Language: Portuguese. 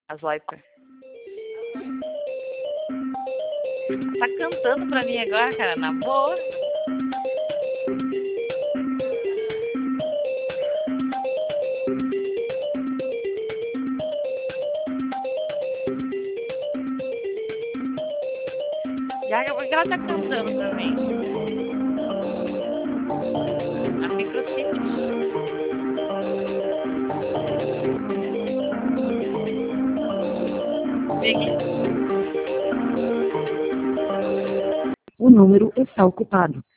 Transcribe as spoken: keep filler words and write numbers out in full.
As Viper. Tá cantando pra mim agora, cara, na boa. Já que ela tá cantando pra mim. A microchip. O número está ocupado.